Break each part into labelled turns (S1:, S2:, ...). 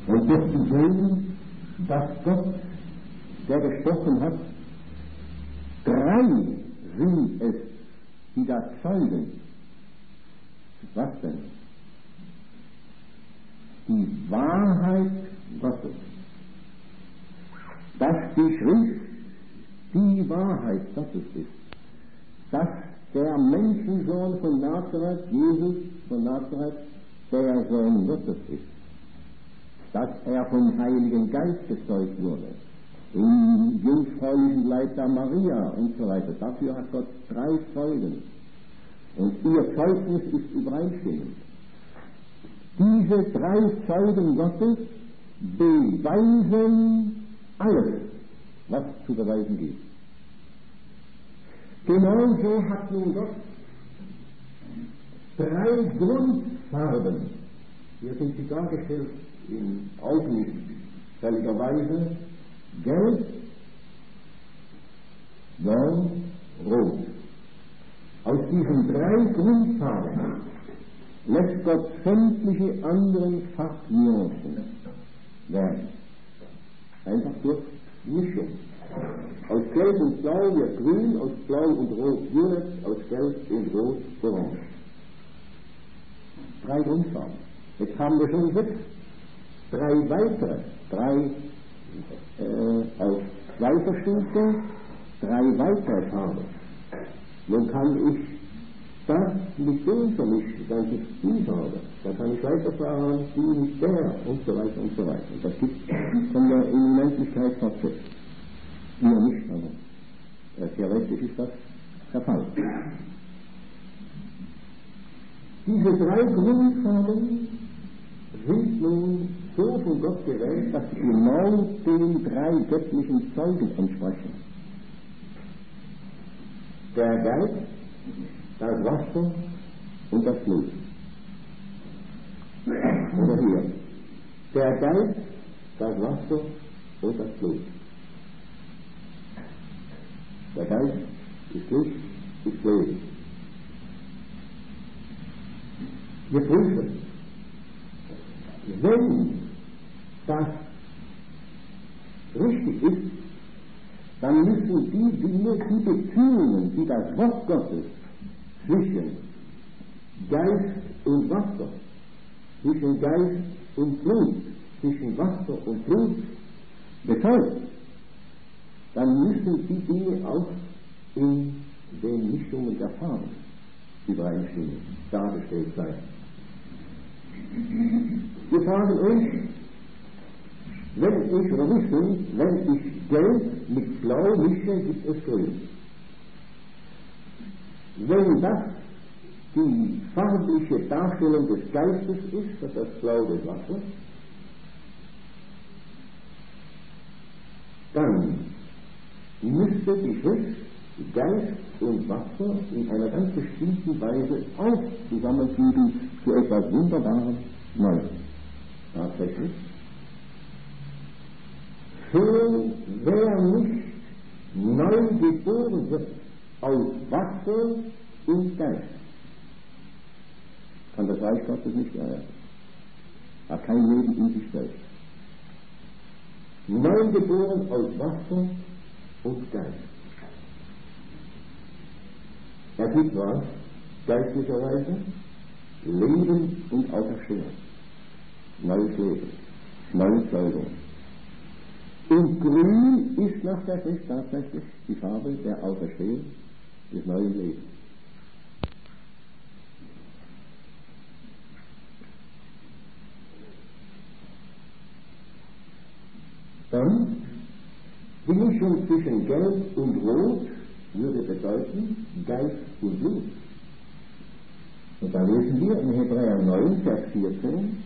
S1: Und doch zu sehen, dass Gott, der gesprochen hat, drei sind es, die da zeugen. Was denn? Die Wahrheit Gottes. Dass die Schrift die Wahrheit Gottes ist. Dass der Menschensohn von Nazareth, Jesus von Nazareth, der Sohn Gottes ist. Dass er vom Heiligen Geist gezeugt wurde. Im jungfräulichen Leib der Maria und so weiter. Dafür hat Gott drei Zeugen. Und ihr Zeugnis ist übereinstimmend. Diese drei Zeugen Gottes beweisen alles, was zu beweisen gibt. Genauso hat nun Gott drei Grundfarben. Hier sind sie dargestellt in augenfälliger Weise: Gelb, Blau, Rot. Aus diesen drei Grundfarben lässt Gott sämtliche anderen Farbnuancen werden. Einfach durch Mischung. Aus Gelb und Blau wird Grün, aus Blau und Rot Violett, aus Gelb und Rot Orange. Drei Grundfarben. Jetzt haben wir schon 6. 3 weitere, 3 auf 2 Verstufte, 3 weitere Farben. Nun kann ich das mit dem vermischen, dann ist die Farbe. Dann kann ich weiterfahren, die mit der und so weiter und so weiter. Und das gibt von der Unendlichkeit fortsetzt. Hier nicht, aber theoretisch ist das der Fall. Diese 3 Grundfarben sind nun so von Gott gewählt, dass sie genau den 3 göttlichen Zeugen entsprechen. Der Geist, das Wasser und das Blut. Oder hier. Der Geist, das Wasser und das Blut. Der Geist ist Licht, ist Leben. Wir prüfen, wenn das richtig ist, dann müssen die Dinge, die Beziehungen, die das Wort Gottes zwischen Geist und Wasser, zwischen Geist und Blut, zwischen Wasser und Blut bezeugt, dann müssen die Dinge auch in den Mischungen der Farben übereinstimmen, dargestellt sein. Wir fragen uns, wenn ich Gelb mit Blau mische, gibt es Grün. Wenn das die farbliche Darstellung des Geistes ist, das Blau des Wassers, dann müsste die Schrift Geist und Wasser in einer ganz bestimmten Weise auch zusammenfügen zu etwas Wunderbarem Neues. Tatsächlich. So, wer nicht neu geboren wird aus Wasser und Geist, kann das Reich Gottes nicht ererben. Hat kein Leben in sich selbst. Neu geboren aus Wasser und Geist. Er gibt was, geistlicherweise, Leben und Auferstehung. Neues Leben, neue Zeugung. Und grün ist nach der Schrift tatsächlich die Farbe der Auferstehung, des neuen Lebens. Dann, die Mischung zwischen Gelb und Rot würde bedeuten Geist und Blut. Und da lesen wir in Hebräer 9, Vers 14,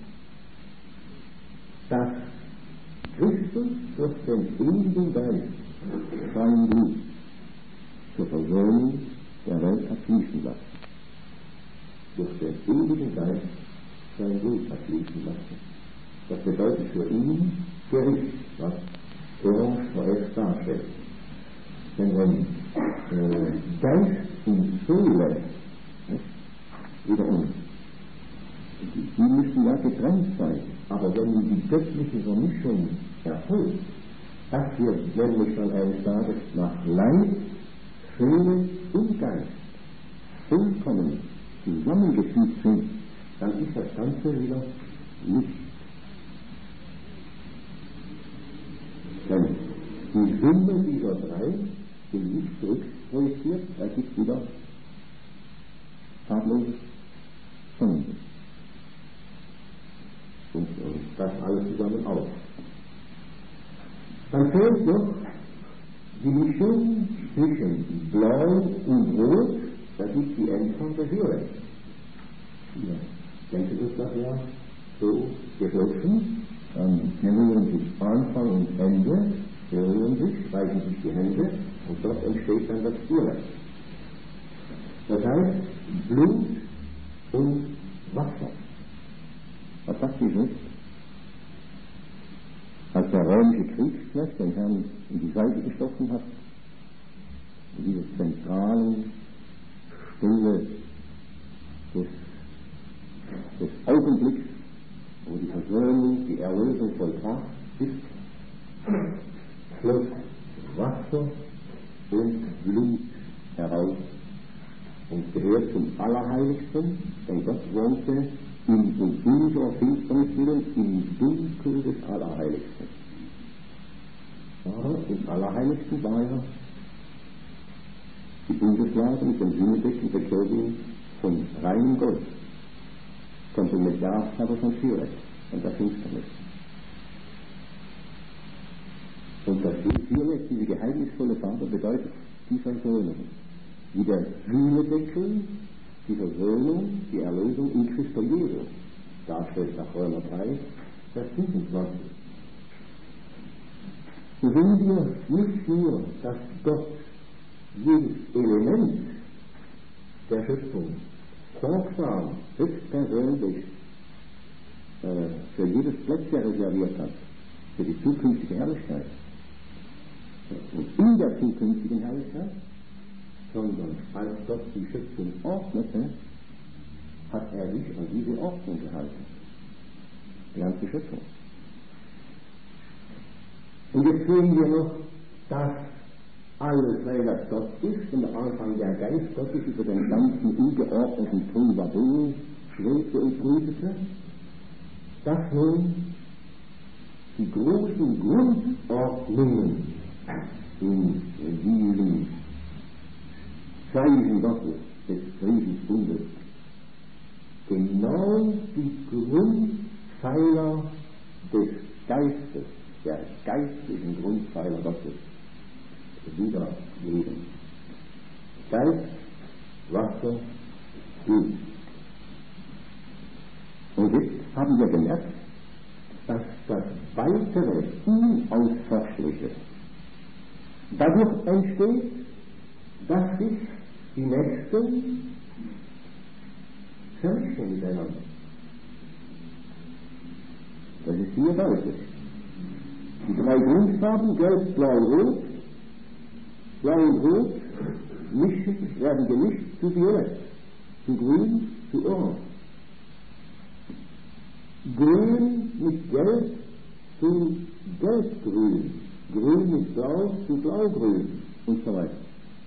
S1: dass Christus durch den ewigen Geist sein Blut zur Versöhnung der Welt hat fließen lassen. Durch den ewigen Geist sein Blut hat fließen lassen. Das bedeutet für ihn Gericht, was Orange vorerst darstellt. Denn wenn Geist und Seele wieder uns, die müssen ja getrennt sein. Aber wenn die göttliche Vermischung erfolgt, das wird nämlich schon eines Tages nach Leib, Seele und Geist vollkommen zusammengefügt sind, dann ist das Ganze wieder Licht. Denn die Summe dieser drei in Licht zurückprojiziert, ergibt wieder farbloses Sonnenlicht. Und das alles zusammen auf. Dann fehlt noch die Mischung zwischen Blau und Rot, das ist die Endform der Violett. Ja, denken Sie uns das ja so geschlossen, dann berühren sich Anfang und Ende, berühren sich, reichen sich die Hände und dort entsteht dann das Violett. Das heißt Blut und Wasser. Was sagt die Schrift? Als der römische Kriegsknecht den Herrn in die Seite gestochen hat, in dieser zentralen Stelle des Augenblicks, wo die Versöhnung, die Erlösung vollbracht ist, floss Wasser und Blut heraus und gehört zum Allerheiligsten, denn Gott wohnte in unserer Finsternis willen im Dunkel des Allerheiligsten. Aber im Allerheiligsten war ja die Bundeslade mit dem Sühnedecken der Cherubim von reinem Gold, konnte mit Jasper von Violett und der Finsternis. Und das Violett, diese geheimnisvolle Farbe, bedeutet die Versöhnung. Wie der Sühnedeckel die Versöhnung, die Erlösung in Christus Jesus darstellt nach Römer 3, Vers 25. So sehen wir nicht nur, dass Gott jedes Element der Schöpfung sorgsam, höchstpersönlich für jedes Plätzchen reserviert hat, für die zukünftige Herrlichkeit. Und in der zukünftigen Herrlichkeit, sondern als Gott die Schöpfung ordnete, hat er sich an diese Ordnung gehalten. Die ganze Schöpfung. Und jetzt sehen wir noch, dass alles, weil das Gott ist und am Anfang der Geist Gottes über den ganzen ungeordneten Trubadon schwebte und brütete, dass nun die großen Grundordnungen in diesen Zeichen Gottes des Friedensbundes genau die Grundpfeiler des Geistes, der geistlichen Grundpfeiler Gottes wiedergeben. Geist, Wasser, Blut. Und jetzt haben wir gemerkt, dass das weitere Unausforschliche dadurch entsteht, dass sich die Nächsten vermischen miteinander. Das ist hier deutlich. Die drei Grundfarben, Gelb, Blau, Rot, Blau und Rot, werden gemischt zu Violett, zu Grün, zu Orange. Grün mit Gelb zu Gelbgrün, Grün mit Blau zu Blaugrün und so weiter.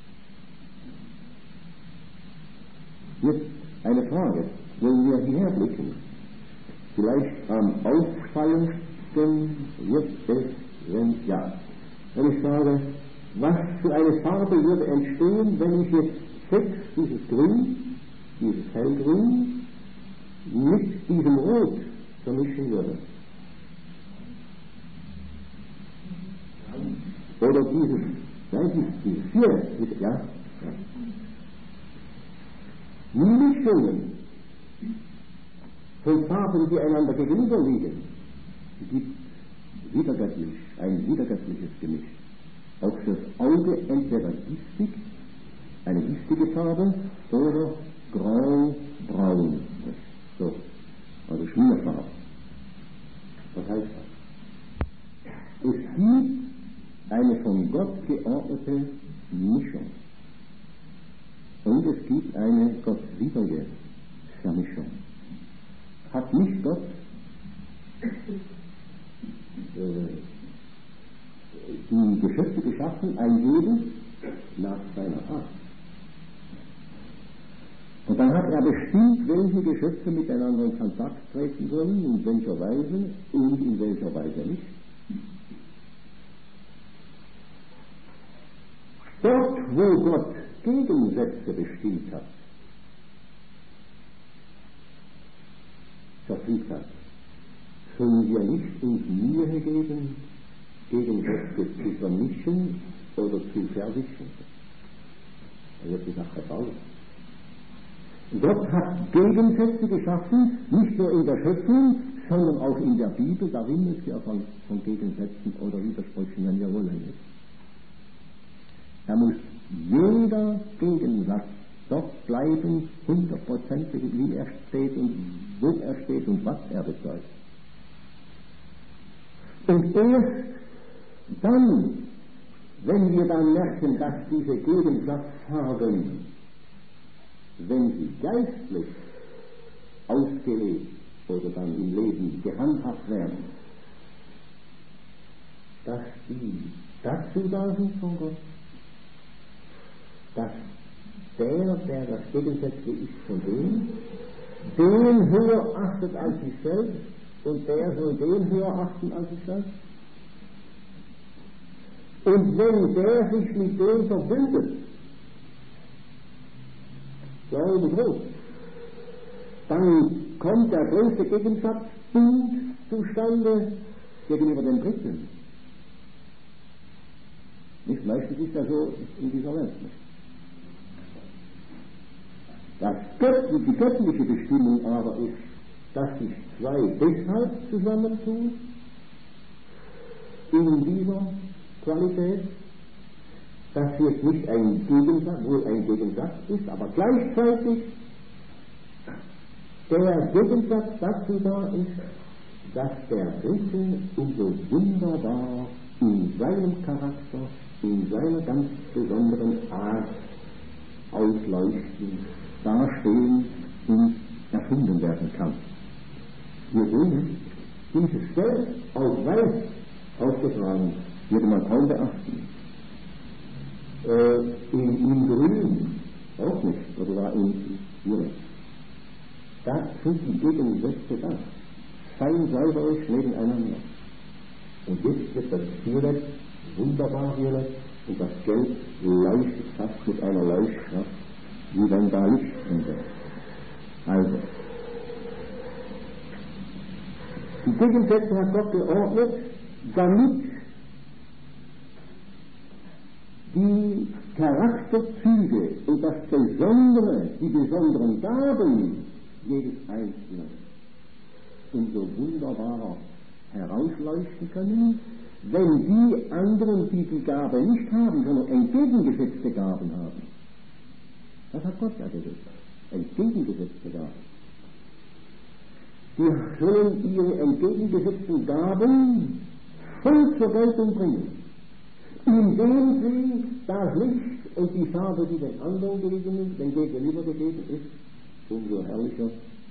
S1: Jetzt eine Frage, wenn wir hierher blicken. Vielleicht am auffallendsten wird es, wenn ich sage, was für eine Farbe würde entstehen, wenn ich jetzt 6 dieses Grün, dieses Hellgrün, mit diesem Rot vermischen würde. Oder dieses Violett, ja. Mischungen von Farben, die einander gegenüberliegen, gibt ein wiedergöttliches Gemisch. Auch fürs Auge entweder giftig, eine giftige Farbe, oder grau-braun. So, also Schmierfarbe. Was heißt das? Es gibt eine von Gott geordnete Mischung. Und es gibt eine gottwidrige Vermischung. Hat nicht Gott die Geschöpfe geschaffen, ein jedes nach seiner Art. Und dann hat er bestimmt, welche Geschöpfe miteinander in Kontakt treten sollen, in welcher Weise und in welcher Weise nicht. Dort, wo Gott Gegensätze bestimmt hat, verfügt hat, sollen wir nicht uns Mühe geben, Gegensätze zu vermischen oder zu verwischen. Da wird die Sache bauen. Gott hat Gegensätze geschaffen, nicht nur in der Schöpfung, sondern auch in der Bibel. Darin ist ja von Gegensätzen oder Widersprüchen, wenn wir wollen. Er muss jeder Gegensatz dort bleiben, hundertprozentig, wie er steht und wo er steht und was er bezeugt. Und erst dann, wenn wir dann merken, dass diese Gegensatzfarben, wenn sie geistlich ausgelegt oder dann im Leben gehandhabt werden, dass die dazu da sind von Gott, dass der das Gegensätzliche ist von dem, den höher achtet als sich selbst und der soll den höher achten als sich selbst. Und wenn der sich mit dem verbindet, Glaube groß, dann kommt der größte Gegensatzpunkt zustande gegenüber dem Dritten. Nicht meistens ist er so in dieser Welt nicht. Die göttliche Bestimmung aber ist, dass sich zwei deshalb zusammentun, in dieser Qualität, dass jetzt nicht ein Gegensatz, wohl ein Gegensatz ist, aber gleichzeitig der Gegensatz dazu da ist, dass der Dritte umso wunderbar in seinem Charakter, in seiner ganz besonderen Art ausleuchten, dastehen und erfunden werden kann. Wir sehen, dieses Feld auf weiß ausgetragen, würde man kaum beachten. In Grün auch nicht, oder war in Violett. Da sind die Gegensätze da. Fein säuberlich nebeneinander. Und jetzt wird das Violett wunderbar violett und das Gelb leuchtet fast mit einer Leuchtkraft, wie wenn da Licht drin wäre. Also, die Gegensätze hat Gott geordnet, damit die Charakterzüge und das Besondere, die besonderen Gaben jedes Einzelnen umso wunderbarer herausleuchten können, wenn die anderen, die die Gabe nicht haben, sondern entgegengesetzte Gaben haben. Das hat Gott ja gesagt. Entgegengesetzte Gaben. Die sollen ihre entgegengesetzten Gaben voll zur Geltung bringen, indem sie das Licht und die Farbe, die den anderen gegenüber gegeben ist, umso herrlicher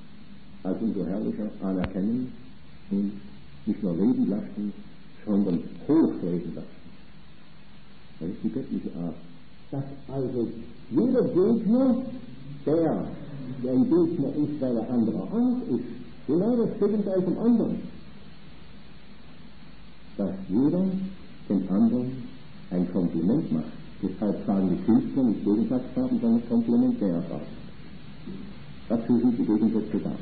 S1: anerkennen und nicht nur leben lassen, sondern hochleben lassen. Das ist die göttliche Art. Dass also jeder Gegner, der ein Gegner ist, weil er anderer Art ist, genau das Gegenteil vom anderen. Dass jeder den anderen ein Kompliment macht. Deshalb sagen die Künstler nicht Gegensatzfarben, sondern komplementäre Farben. Dazu sind die Gegensätze da.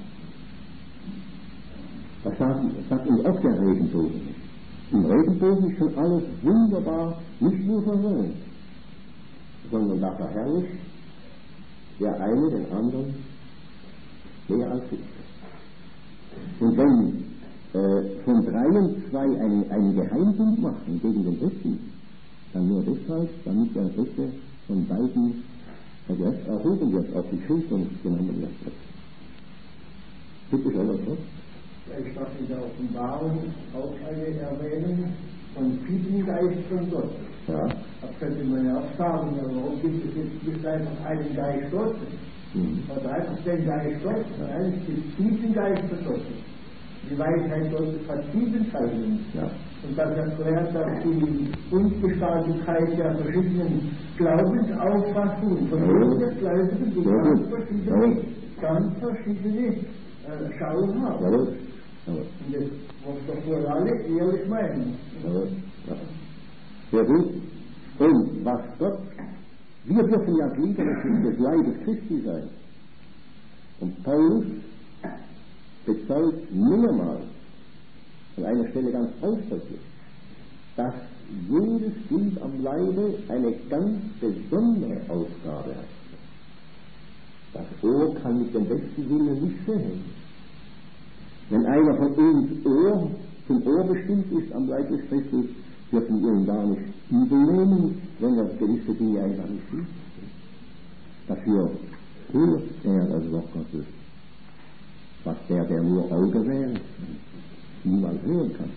S1: Das sagt uns auch der Regenbogen. Im Regenbogen ist schon alles wunderbar, nicht nur verwöhnt, sondern da verherrlicht der eine den anderen mehr als ich. Und wenn von 3 und 2 einen Geheimbund machen gegen den Dritten, dann nur deshalb, damit der Dritte von beiden erhoben wird, auf die Schultern genommen wird. Bitte schön, oder?
S2: Ich darf in der Offenbarung auch eine Erwähnung von vielen Geist von Gott.
S1: Ja.
S2: Das könnte man ja auch sagen, aber warum gibt es jetzt nicht einfach einen Geist Gottes? Oder einfach den Geist Gottes, nein, es gibt vielen Geist von Gott. Die Weisheit Gottes hat 7 Seiten.
S1: Ja.
S2: Und das erklärt auch die Ungestaltigkeit der verschiedenen Glaubensauffassungen von jeder Gläubigen, die ganz verschiedene Schauen haben.
S1: Jawohl.
S2: Und das muss doch wohl alle ehrlich meinen.
S1: Jawohl. Ja. Sehr gut. Und was Gott, wir dürfen ja Glieder des Leibes Christi sein. Und Paulus bezeugt mehrmals, an einer Stelle ganz ausdrücklich, dass jedes Glied am Leibe eine ganz besondere Aufgabe hat. Das Ohr kann mit dem besten Willen nicht sehen. Wenn einer von uns zum Ohr bestimmt ist am Leib des Christus, dürfen wir ihn gar nicht übel nehmen, wenn er gewisse Dinge einfach nicht sieht. Dafür hört er das Wort Gottes, was der nur Auge wäre, niemand hören kann.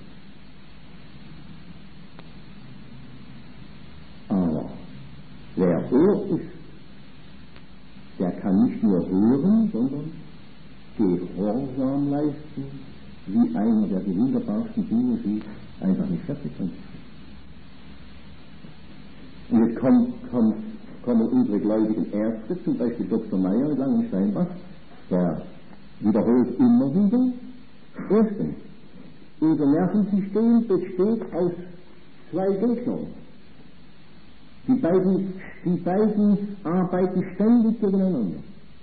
S1: Aber wer Ohr ist, der kann nicht nur hören, sondern Gehorsam leisten, wie einer, der die wunderbarsten Dinge sieht, einfach nicht fertig kann. Und jetzt kommen unsere gläubigen Ärzte, zum Beispiel Dr. Meyer in Langensteinbach, der wiederholt immer wieder: Erstens, unser Nervensystem besteht aus 2 Gegnern. Die beiden arbeiten ständig gegeneinander.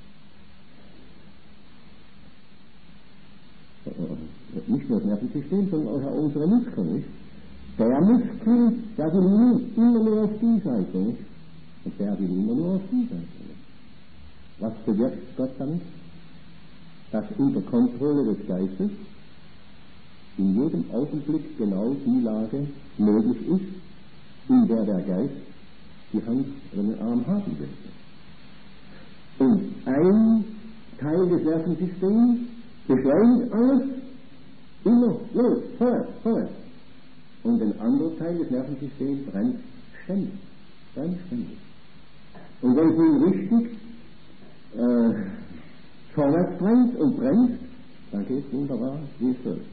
S1: Nicht nur das Nervensystem, sondern auch unsere Muskeln. Nicht? Der Muskel, der will immer nur auf die Seite, nicht? Und der will immer nur auf die Seite. Was bewirkt Gott damit? Dass unter Kontrolle des Geistes in jedem Augenblick genau die Lage möglich ist, in der der Geist die Hand oder den Arm haben will. Und ein Teil des Nervensystems beschleunigt alles immer los, Feuer. Und ein anderer Teil des Nervensystems brennt ständig. Und wenn es richtig vorwärts brennt und brennt, dann geht es wunderbar, wie es soll.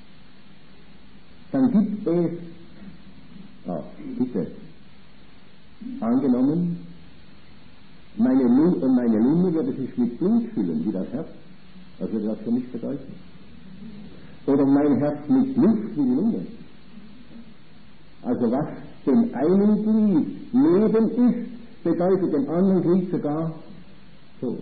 S1: Dann gibt es, bitte, angenommen, meine Lunge würde sich mit Blut füllen, wie das Herz. Was würde das für mich bedeuten? Oder mein Herz mit Luft wie die Lunge. Also was dem einen Glied Leben ist, bedeutet dem anderen Glied sogar Tod.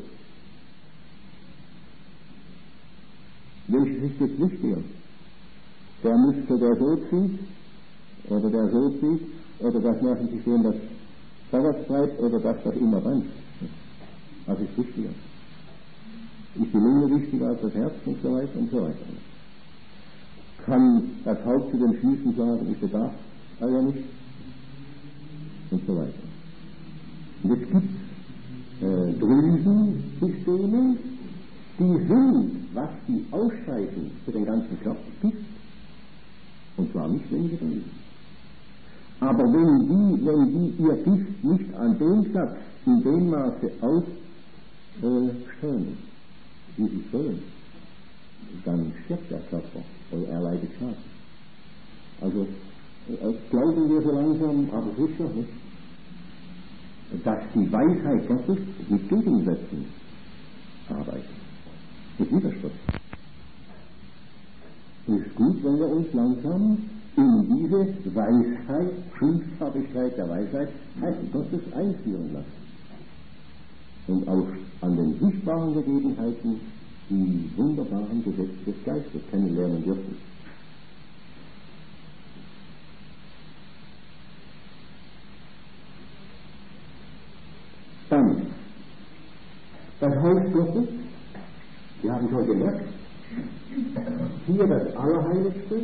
S1: Welches ist jetzt wichtiger? Der Muskel, der so zieht, oder der so zieht, oder das Nervensystem, das vorwärts treibt, oder das immer brennt. Was ist wichtiger? Ist die Lunge wichtiger als das Herz und so weiter und so weiter. Kann das Haupt zu den Füßen sagen, ich bedarf also nicht und so weiter. Und jetzt gibt es Drüsensysteme, die sind, was die Ausscheidung für den ganzen Körper gibt, und zwar nicht wenige Drüsen. Aber wenn die ihr Gift nicht an dem Platz, in dem Maße ausströmen, wie sie sollen, dann stirbt der Körper oder er leidet Schaden. Also glauben wir so langsam, aber sicher nicht, dass die Weisheit Gottes mit Gegensätzen arbeitet, mit Widerspruch. Es ist gut, wenn wir uns langsam in diese Weisheit, Fünffarbigkeit der Weisheit Gottes einführen lassen und auch an den sichtbaren Gegebenheiten die wunderbaren Gesetze des Geistes kennenlernen dürfen. Dann das Haus Gottes, wir haben schon gemerkt, hier das Allerheiligste,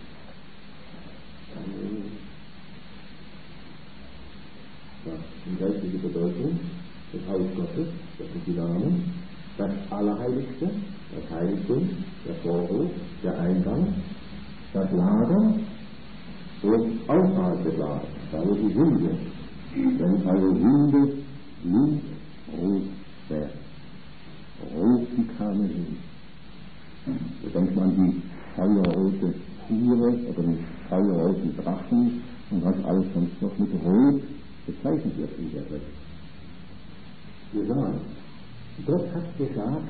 S1: die geistliche Bedeutung des Haus Gottes, das ist die Name, das Allerheiligste, das Heiligtum, der Vorhof, der Eingang, das Lager und außerhalb des Lagers, da wo die Sünde, wenn also Sünde blutrot wäre, rot wie Karmesin. So denkt man an die feuerrote Tiere oder mit feuerroten Drachen und was alles sonst noch mit Rot bezeichnet wird in der Welt. Gesagt, Gott hat gesagt,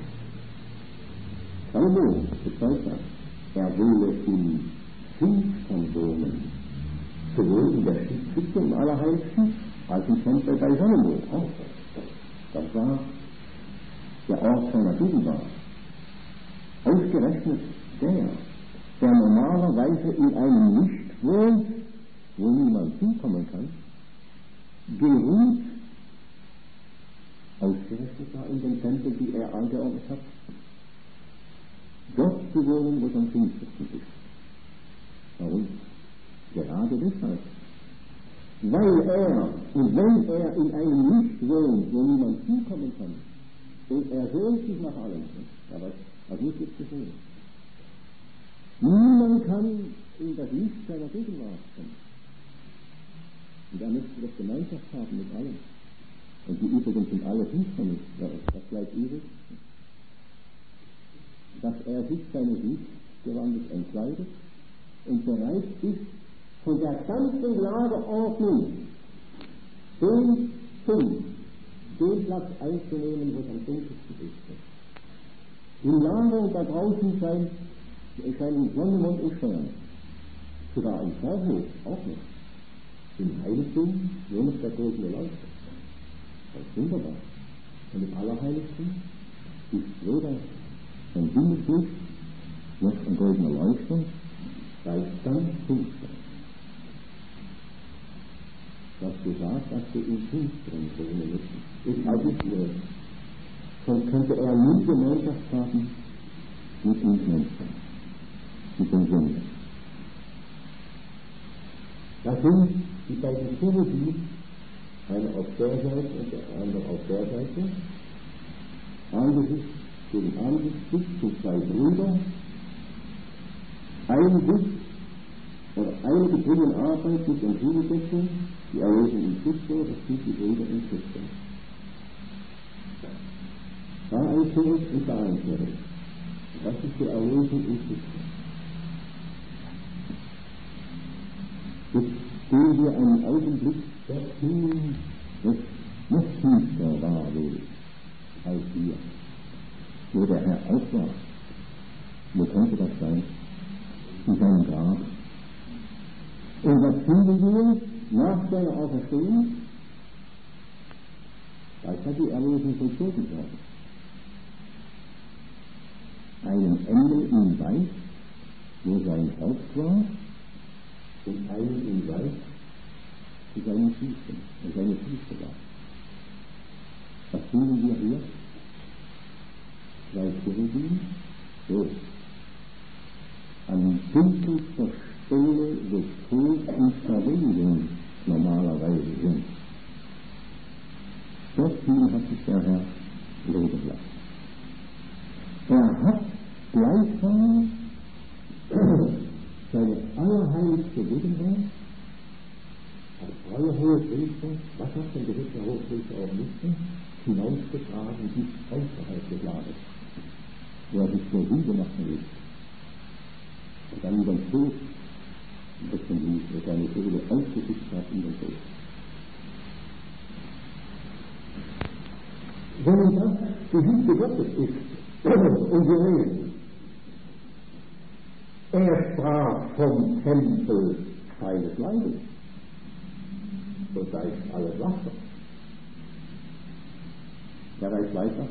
S1: Salomo bezeugt das, er wolle im Finstern wohnen, sowohl in der Stiftshütte im Allerheiligsten als im Tempel bei Salomo auch. Das war der Ort seiner Gegenwart. Ausgerechnet der normalerweise in einem Licht wohnt, wo niemand hinkommen kann, geruht ausgerechnet da in den Tempel, die er angeordnet hat, dort zu wohnen, wo es am finstersten ist. Warum? Gerade deshalb. Weil er, und wenn er in einem Licht wohnt, wo niemand hinkommen kann, und er sehnt sich nach allem, aber was nicht ist gesehen. Niemand kann in das Licht seiner Gegenwart kommen. Und er möchte das Gemeinschaft haben mit allem. Und die übrigens sind alle Finsternis. Das bleibt übrig. Dass er sich seines Lichtgewandes entkleidet und bereit ist, von der ganzen Lagerordnung den Punkt, den Platz einzunehmen, wo es am dunkelsten ist. Im Lager und da draußen scheinen Sonne, Mond und Sterne. Sogar im Vorhof auch nicht. Im Heiligtum nur noch der goldene Leuchter. Das ist wunderbar. Und im Allerheiligsten ist weder ein Himmelslicht noch ein goldener Leuchter, weil es ganz finster. Was gesagt, dass wir im Finsteren wohnen müssen, ist halt nicht irre. Sonst könnte er nie Gemeinschaft haben mit uns Menschen, mit den Sündern. Das sind die beiden Cherubim, einer auf der Seite und der andere auf der Seite, Angesicht gegen Angesicht zu zwei Brüder, ein Sicht oder einige bringen Arbeit mit den Schuldecken, die Erlösung in Christus, das sind die Brüder in Christus. Da ein Cherub und da ein Cherub. Das ist die Erlösung in Christus. Jetzt stehen wir einen Augenblick dorthin, das noch finster war wohl als hier, wo der Herr auch war. Wo könnte das sein? In seinem Grab. Und was finden wir nach seiner Auferstehung? Da ist ja die Erlösung vollzogen worden. Einen Engel in Weiß, wo sein Haupt war, und einen in Weiß zu seinen Füßen, und seine Füße war. Was finden wir hier? Zwei Cherubim, so. An dunkelster Stelle, wo Tod und Verwesung normalerweise sind. Dorthin hat sich der Herr leben lassen. Er hat gleichsam seine allerheiligste Gegenwart als allerhohe Priester, was hat denn der Hochpriester auch nicht, hinausgetragen bis außerhalb des Lagers, wo er sich so hingemacht hat. Und dann über den Tod, das von ihm, wo seine Seele ausgeschickt hat in den Tod. Wenn das die Hütte Gottes ist, und wir reden, er sprach vom Tempel seines Leibes, so sei es alles Wasser. Der weiß weiter.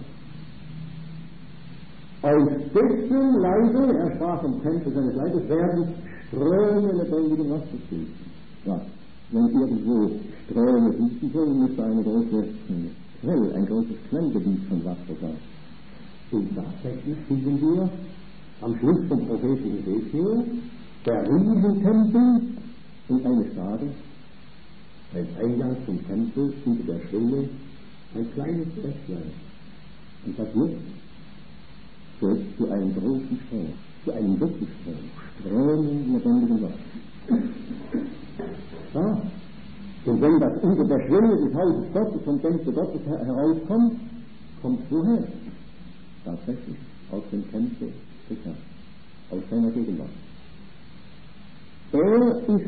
S1: Aus dessen Leibe, er sprach vom Tempel seines Leibes, werden Ströme lebendigen Wassers fließen. Ja, wenn irgendwo Ströme fließen sollen, müsste eine große Quelle, ein großes Quellgebiet von Wasser sein. Und tatsächlich finden wir am Schluss vom prophetischen Ezechiel der Riesentempel und eine Stade, ein Eingang zum Tempel unter der Schwelle, ein kleines Bächlein. Und das wird zu einem großen Strom, zu einem Wechselstrom, Strömen lebendigen Wasser. Ja. Und wenn das unter der Schwelle des Hauses Gottes, vom Tempel Gottes herauskommt, kommt woher? Tatsächlich aus dem Tempel des Herrn, aus seiner Gegenwart. Er ist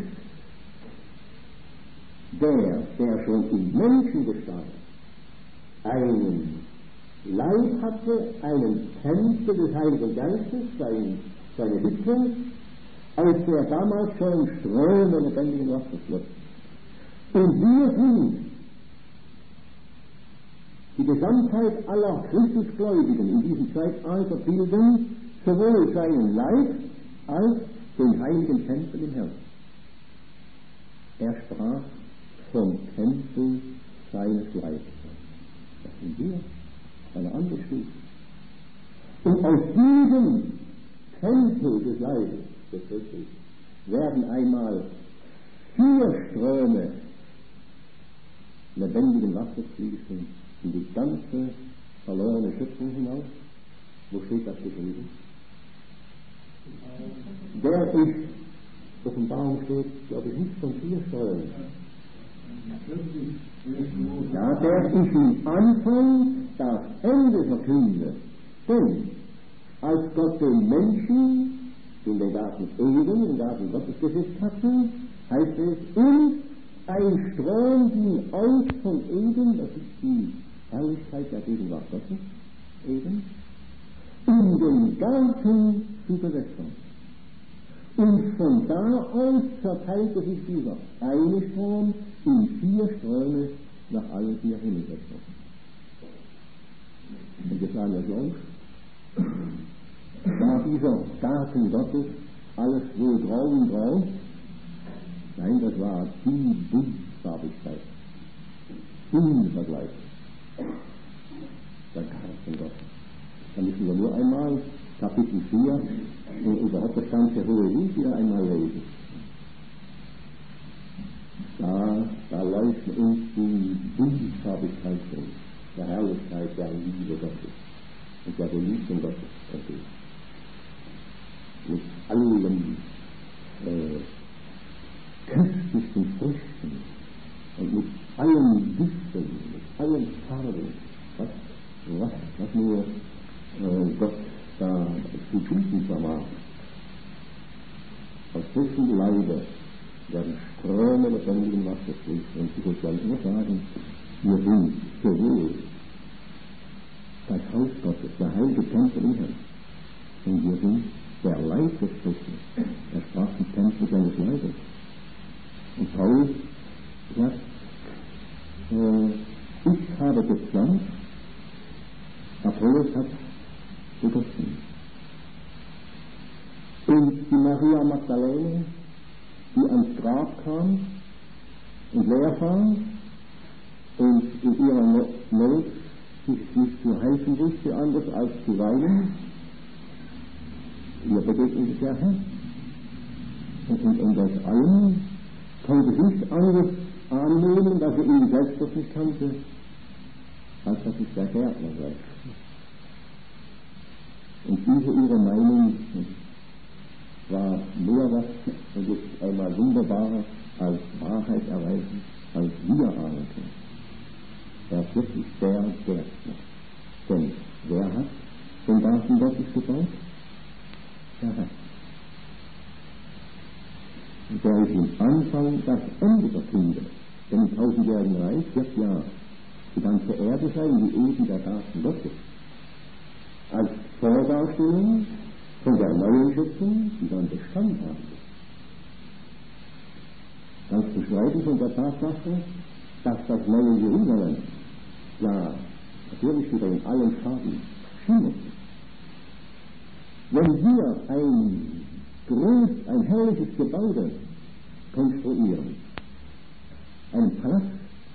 S1: der schon in Menschengestalt einen Leib hatte, einen Tempel des Heiligen Geistes, seine Hütte, als der damals schon Ströme lebendigen Wassers floss. Und wir sind die Gesamtheit aller Christusgläubigen in diesem Zeitalter bilden sowohl seinen Leib als den heiligen Tempel im Herrn. Er sprach vom Tempel seines Leibes. Das sind wir, eine andere Stufe. Und aus diesem Tempel des Leibes des Christus werden einmal 4 Ströme lebendigen Wassers fließen in die ganze verlorene Schöpfung hinaus. Wo steht das geschrieben? Der ist, Offenbarung steht, glaube ich, nicht von 4 Strömen. Ja, der ist im Anfang das Ende verkündet. Denn als Gott den Menschen in den Garten Eden, in den Garten Gottes gesetzt hatte, heißt es, und ein Strom ging aus von Eden, das ist die Herrlichkeit der Gegenwart Gottes, Eden, um den Garten zu bewässern. Und von da aus verteilte sich dieser eine Strom in 4 Ströme nach allen 4 Himmelsrichtungen. Und wir sagen das los. War dieser Garten Gottes alles wohl grau und grau? Nein, das war die Buntfarbigkeit. Unvergleichlich. Der Garten Gottes. Da müssen wir nur einmal Kapitel 4 und überhaupt das ganze Hohe Lied wieder einmal lesen. Da leuchten uns die Buntfarbigkeit der Herrlichkeit der Liebe Gottes und der Beliebten Gottes entgegen. Mit allen köstlichsten Früchten und mit allen Düften, mit allen Farben, was nur Gott da zu bieten vermag. Aus dessen Leibe werden Ströme lebendigen Wassers fließen. Und ich will nur sagen, wir sind sowohl das Haus Gottes, der heilige Tempel im Herrn, und wir sind der Leib des Christus. Er sprach vom Tempel seines Leibes. Und Paulus sagt, ich habe gepflanzt, Apollos hat begossen. Und die Maria Magdalene, die ans Grab kam und leer war und in ihrer Not sich nicht zu helfen wusste, anders als zu weinen, ihr begegnete der Herr. Und aus allem konnte ich nichts anderes annehmen, dass er ihn selbst doch nicht kannte, als dass ich der Gärtner sei. Und diese ihre Meinung war mehr was, und jetzt einmal wunderbarer als Wahrheit erweisen, als wir ahnen können. Er ist wirklich der Gärtner. Denn wer hat den Garten Gottes gebaut? Der Herr. Und der ist im Anfang das Ende verkündet. Denn im 1000-jährigen Reich wird ja die ganze Erde sein, wie eben der Garten Gottes. Als Vordarstellung von der neuen Schöpfung, die dann Bestand hat. Ganz zu schreiben von der Tatsache, dass das neue Jerusalem ja natürlich wieder in allen Farben schimmert. Wenn wir ein herrliches Gebäude konstruieren, einen Palast,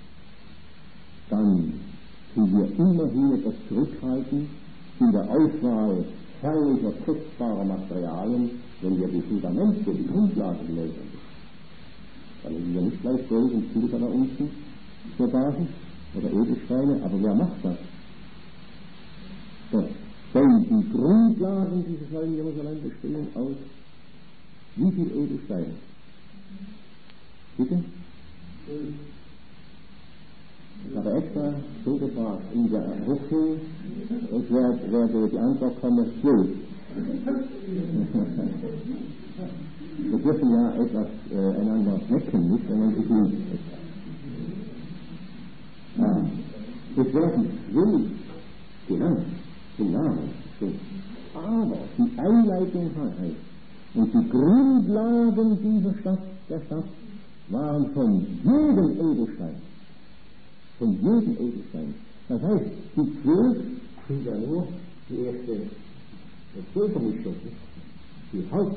S1: dann tun wir immerhin etwas zurückhalten in der Auswahl herrlicher, kostbarer Materialien, wenn wir die Fundamente, die Grundlagen benötigen. Dann nehmen wir nicht gleich Gold und Silber da unten zur Basis oder Edelsteine, aber wer macht das? So. Denn die Grundlagen dieses neuen Jerusalem bestehen aus wie viel Edelsteine? Bitte? Ich habe extra so gefragt, in der Hochschule, es werde die Antwort kommen, 12. Wir dürfen ja etwas einander wecken, nicht, wenn man sich liebt. Es werden zwölf genannt, im Namen, aber die Einleitung heißt, und die Grundlagen dieser Stadt, der Stadt, waren von jedem Edelstein. Von jedem Edelstein. Das heißt, die 12 sind ja nur die erste Völkermischung, die Haupt.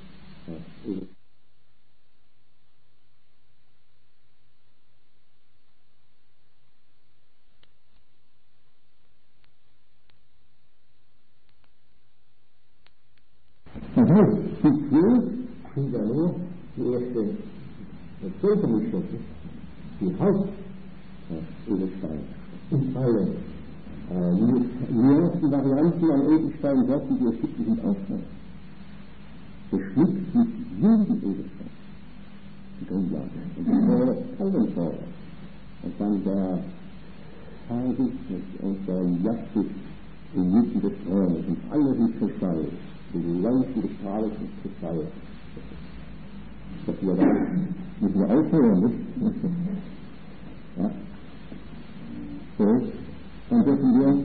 S1: Das heißt, die 12 sind ja nur die erste Völkermischung, die Haupt-Edelstein. Und alle die ersten Varianten an Edelsteinsorten, die es gibt, sind Ausland. Beschmückt mit jedem Edelstein. Die Grundlage. Und die Kallenfeuer. Und dann der Hagel und der Jaspis inmitten des Thrones. Und alles ist Kristall. Die leuchtende Strahle von Kristall. Das müssen wir aufhören, nicht? Ja. So, dann dürfen wir.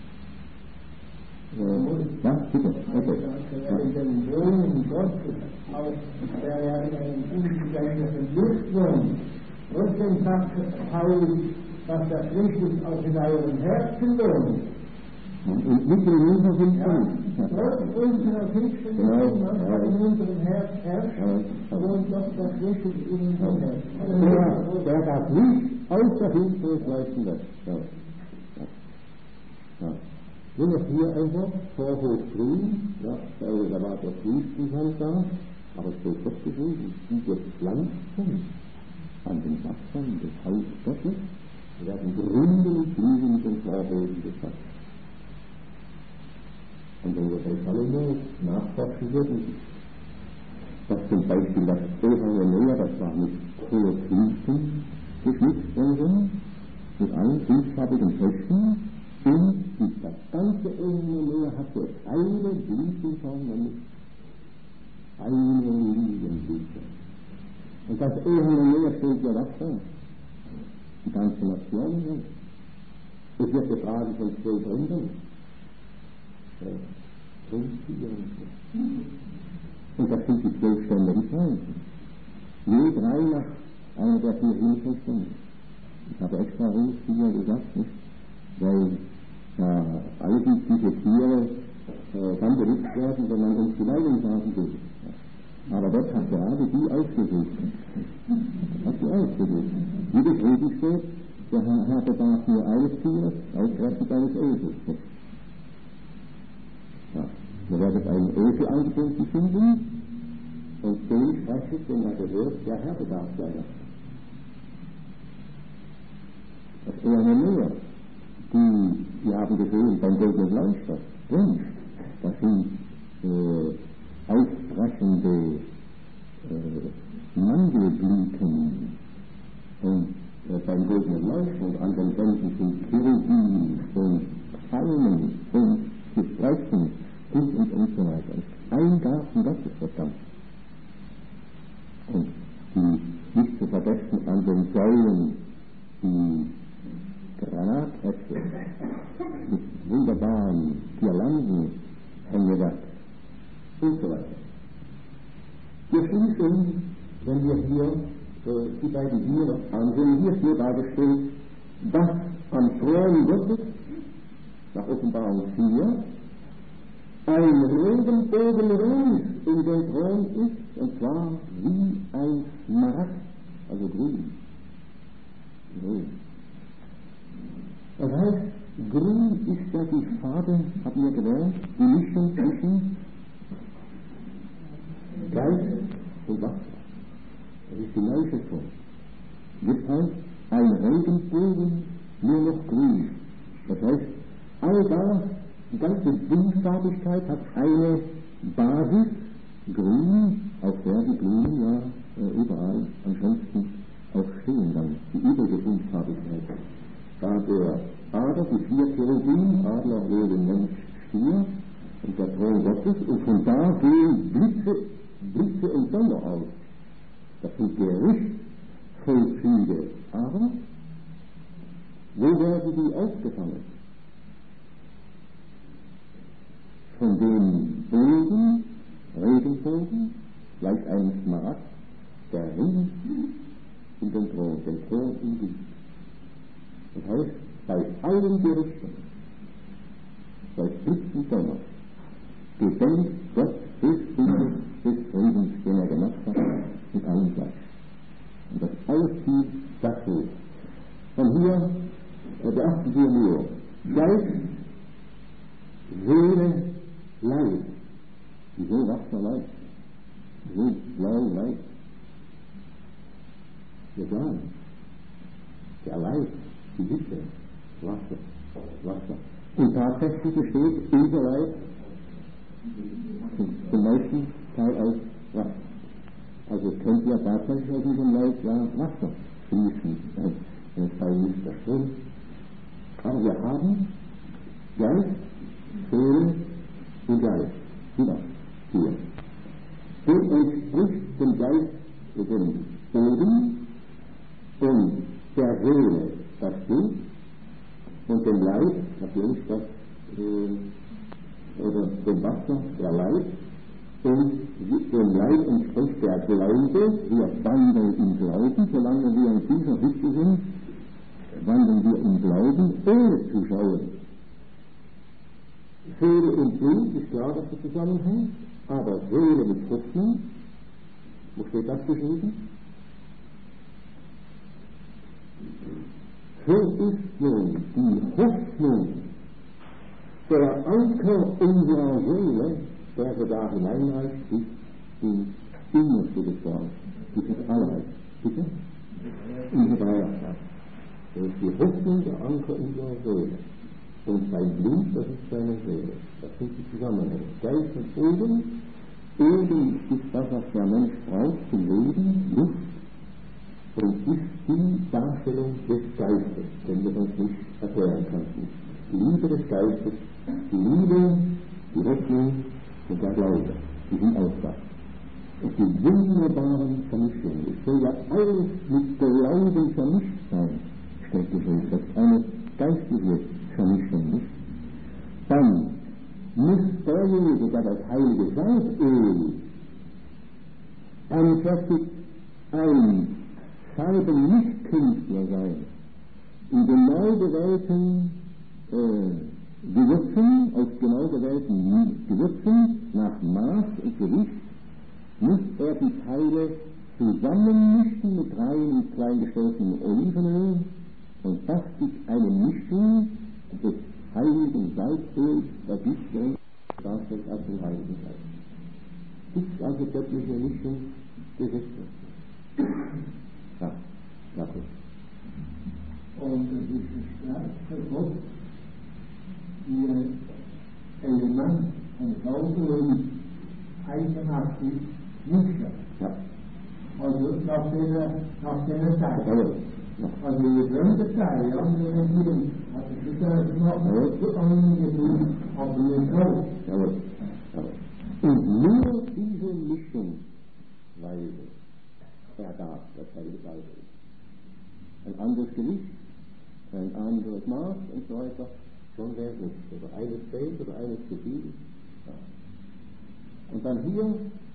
S1: Ja, bitte. Okay.
S2: Den Wohnen Gottes, auch der ja in einem ungesegneten Licht wohnt. Trotzdem sagt Paulus, dass der Christus auch in eurem Herzen wohnt.
S1: Und nicht in unserem Sinn.
S2: Trotz unserer Christen, manchmal in unserem Herz herrscht, wohnt doch der Christus in unserem Herzen.
S1: Der darf nicht aus der Finsternis leuchten lässt. Nur noch hier einfach, Vorhof grün, ja, da war der Wüstenhand da, aber es steht doch geschrieben, die gepflanzten an den Wassern des Hauses Gottes werden gründen und blühen in den Vorhöfen des Wassers. Und wenn wir bei Salomo nachforschen würden, dass zum Beispiel das Evangelium, das war mit Holotypen geschmückt worden, mit allen fünffarbigen Früchten, und das ganze Evangelium hatte eine Blütenform, nämlich eine Lilienblüte. Und das Evangelium steht ja was vor? Die ganze Nation. Es wird getragen von 12 Rindern. Und das sind die 12 Stämme des Heils. Je 3 nach einer der 4 Hilfestämme. Ich habe extra Ruf 4 gesagt, nicht? Weil alle diese Tiere dann benutzt werden, wenn man uns die Leitung sagen will. Aber Gott hat gerade die ausgesucht. Hat die ausgesucht. Wie geschrieben steht, der Herr bedarf nur eines Tieres, ausgerechnet eines Esels. Ja, ihr werdet einen Esel angebunden finden und den sprechen, den er gehört, der Herr bedarf seiner. Das wäre mehr. Die haben gesehen beim goldenen Leuchter, und das sind ausbrechende Mandelblüten und beim goldenen Leuchter und an den Wänden sind Cherubim und Palmen und Zypressen und so weiter. Ein Garten Gottes verdammt. Und die nicht zu vergessen an den Säulen, die Granatäpfel mit wunderbaren Girlanden hängewerk und so weiter. Wir schließen, wenn wir hier die beiden Dinge noch ansehen, hier steht dargestellt, dass am Thron Gottes, nach Offenbarung 4, ein Regenbogen rund um den Thron ist, und zwar wie ein Smaragd, also grün. Grün. Das heißt, grün ist ja die Farbe, haben wir gelernt, die Mischung zwischen Geist und Wasser. Das ist die Neuschöpfung. Jetzt heißt ein Regenbogen nur noch grün. Das heißt, all das, die ganze Buntfarbigkeit hat eine Basis, grün, auf der die Blumen ja überall ansonsten auch stehen dann, die übrige Buntfarbigkeit. Da der Adler, die 4 Cherubim, Adler, Löwe, Mensch, Stier und der Thron Gottes Das sind Gerichtsvollzüge. Aber wo werden die aufgefangen? Von dem Bogen, Regenbogen, gleich einem Smaragd, der Ring in den Thron, den Thron in Licht. Das heißt, bei allen Gerichten, bei Blitzen Donner, gedenkt Gott des Bundes des Friedens, den er gemacht hat, mit allen gleich. Und das alles zieht dazu. Von hier beachten wir nur Geist, Seele, Leib. Wieso Wasser Leib? Wieso blau Leib? Wir sagen, der Leib, die Hitze, Wasser. Und tatsächlich besteht unser Leib zum meisten Teil aus Wasser. Also es könnte ja tatsächlich aus diesem Leib Wasser fließen, wenn es bei nicht der Strom. Aber wir haben Geist, Seele und Geist. Hier. Dem entspricht dem Geist, dem Boden und der Seele das Blut und dem Leib, natürlich das, oder dem Wasser, der Leib, und dem Leib entspricht der Glaube. Wir wandeln im Glauben, solange wir in dieser Hütte sind, wandeln wir im Glauben, ohne zu schauen. Seele und Blut ist klar, dass das zusammenhängt, aber Seele mit Hoffnung, wo steht das geschrieben? So ist nun die Hoffnung der Anker unserer Seele, der so da hineinreicht, ist die innerste Gefahr, dieses Allerheit. Bitte? In Hebräer. Das ist die Hoffnung der Anker unserer Seele. Und sein Blut, das ist seine Seele. Das sind die Zusammenhänge. Geist und Boden. Boden ist das, was der Mensch braucht zum Leben, Luft, und ist die Darstellung des Geistes, den wir uns nicht erklären könnten. Die Liebe des Geistes, die Liebe, die Hoffnung und der Glaube, die sind auch da. Und die wunderbaren Vermischungen, es soll ja alles mit Glauben vermischt sein, steht geschrieben, das ist eine geistliche Vermischung nicht. Dann muss derjenige, der das heilige Salböl anfertigt, ein Salben-Nicht-Künstler sein. In genau gewählten Gewürzen, aus genau gewählten Gewürzen, nach Maß und Gewicht, muss er die Teile zusammenmischen mit rein und klein gestoßenem Olivenöl, und das ist eine Mischung des heiligen Salzöls, das nicht so darstellt als den heiligen Salz. Das ist also göttliche Mischung des Himmels. Ja, danke.
S2: Und es ist gestärkt für Gott, ihr Element von Glauben eigenartig mischen.
S1: Ja.
S2: Also nach der Zeit. Also die fremde Zeit, ja, also das ist noch so angenehm, aber nicht so.
S1: Jawohl. Und nur diese Mischungsweise ergab das heilige Salböl. Ein anderes Gewicht, ein anderes Maß und so weiter, schon wäre es nicht. Oder eines fehlt oder eines zu viel. Ja. Und dann hier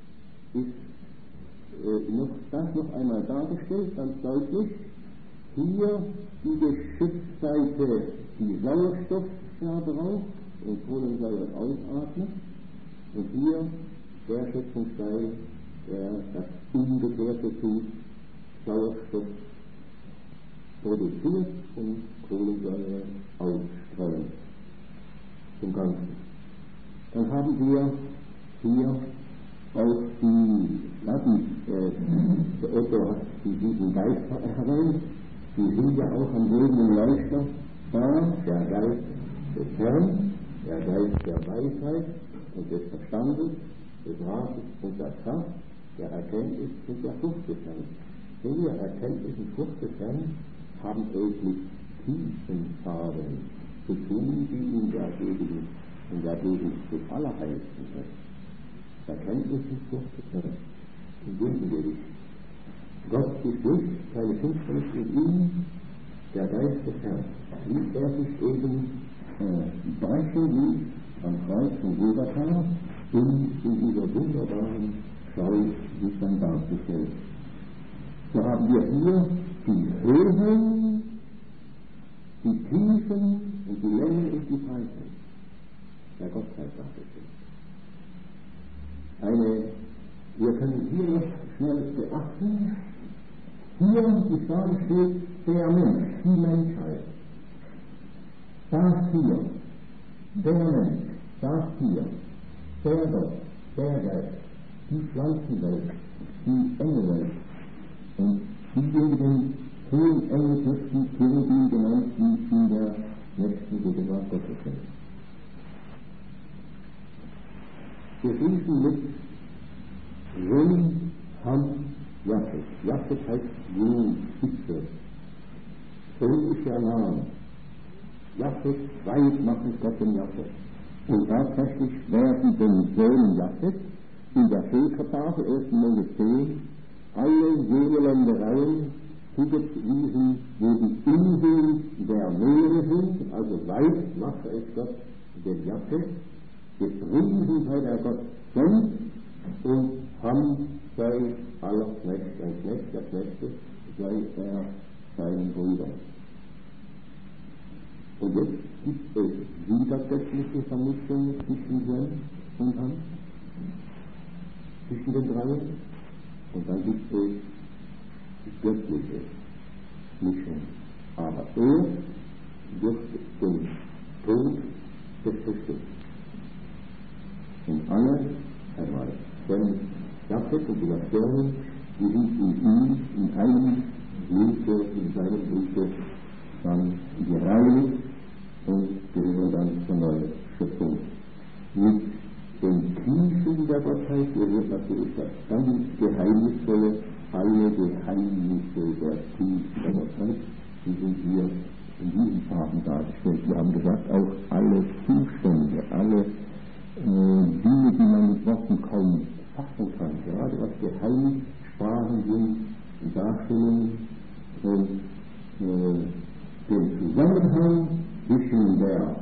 S1: ist das noch einmal dargestellt, ganz deutlich. Hier die Geschützseite, die Sauerstoff braucht und Kohlensäure ausatmet. Und hier der Schöpfungsstein, der das Umgekehrte tut, Sauerstoff produziert und Kohlensäure ausstrahlt zum Ganzen. Dann haben wir hier auch der Otto hat diesen Geist erwähnt, die sind ja auch am lebenden Leuchter da, der Geist des Herrn, der Geist der Weisheit und des Verstandes, des Rates und der Kraft, der Erkenntnis und der Frucht des Herrn. Diese Erkenntnis und Frucht des Herrn haben es mit tiefen Farben zu tun, die in der Gegend des Allerheilsten sind. Erkenntnis und Frucht des Herrn. Im Gegengewicht. ist durch seine Finsternis in ihm der Geist des Herrn, wie er sich eben brechen ließ am Kreuz von Golgatha, in dieser wunderbaren Schau sich dann darzustellen. So haben wir hier die Höhen, die Tiefen und die Längen und die Breiten der Gottheit dargestellt. Wir können hier noch schnell beachten, hier die Frage steht, der Mensch, die Menschheit. Das hier, der Mensch, das hier, der Gott, der Geist, die Pflanzenwelt, die Engelwelt und diejenigen hohen Engelfürsten, Cherubim genannt, die in der nächsten Gegenwart Gottes sind. Wir schließen mit Rum, Ham, Japhet. Japhet heißt Jung, Spitze. Rum ist der Name. Japhet, weit macht es Gott den Japhet. Und tatsächlich werden den Söhnen Japhet in der Völkertafel 1. Mose 10 alle jene Ländereien zugewiesen, wo die Inseln der Meere sind, also weit macht es Gott den Japhet, gepriesen sei der Gott Shem und Ham sei aller Knecht, ein Knecht der Knechte, sei er seinen Brüdern. Und jetzt gibt es widersätzliche Vermischungen zwischen Shem und Ham, zwischen den dreien, und dann gibt es göttliche Mischung. Aber er durch den Tod des Christus. Und alle, einmal, Shem, Japhet und die Nationen, die sind in ihm, in einem Blute, in seinem Blute, dann gereinigt und gehören dann zur neuen Schöpfung. Mit den Tiefen der Gottheit gehört natürlich das ganz geheimnisvolle, alle Geheimnisse der Tiefen der Gottheit, die sind hier in diesen Farben dargestellt. Wir haben gesagt, auch alle Zustände, alle Dinge, die man mit Worten kaum fassen kann, gerade was Geheimsprachen sind, Darstellungen und den Zusammenhang zwischen der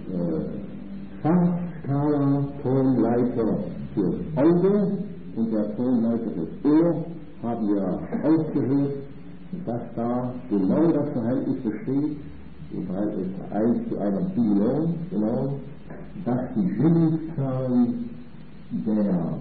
S1: Farbskala Tonleiter fürs Auge und der Tonleiter fürs Ohr haben wir ausgehört, dass da genau das Verhältnis besteht, im Verhältnis 1 zu einer Billion, genau, dass die Schwingungszahlen der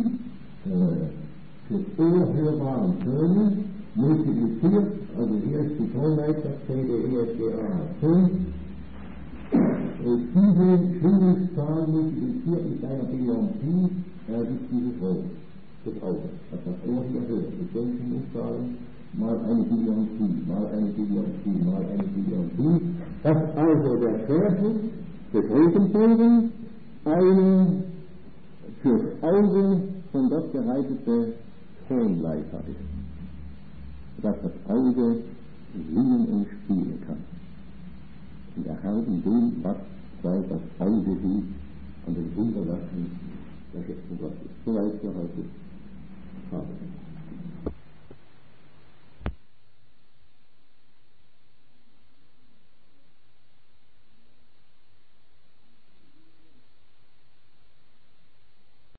S1: fürs Ohr hörbaren Töne multipliziert, also hier ist die Tonleiter C, D, E, F, G, A, Ton, und diese Schwingungszahl multipliziert mit einer Billion Pi ergibt dieses Rot, das Auge, das Ohr hier hört, mit den Schwingungszahlen mal eine Billion Pi, mal eine Billion Pi, mal eine Billion Pi, dass also der Schwerpunkt des Röntgenbogens eine fürs Auge von Gott bereitete Tonleiter ist, dass das Auge singen und spielen kann. Und erhalten dem, was weil das Auge sieht, an den Wunderwerken der Schöpfung Gottes. Soweit für heute. Amen.